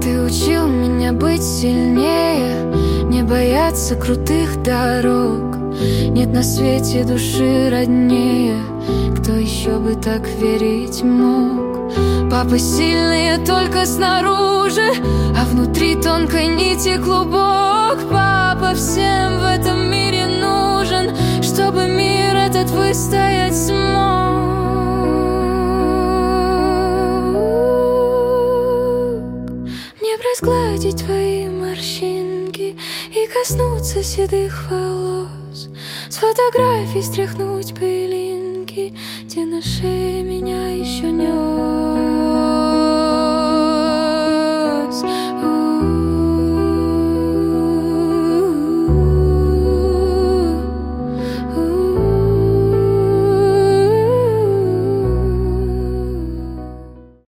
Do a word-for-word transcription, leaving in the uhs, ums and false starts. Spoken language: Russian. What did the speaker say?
Ты учил меня быть сильнее, не бояться крутых дорог. Нет на свете души роднее, кто еще бы так верить мог. Папа сильный только снаружи, а внутри тонкой нити клубок. Папа всем в этом мире нужен, чтобы мир этот выстоять смог. Мне б разгладить твои морщинки и коснуться седых волос, с фотографий стряхнуть пылинки, где на шее меня еще нес.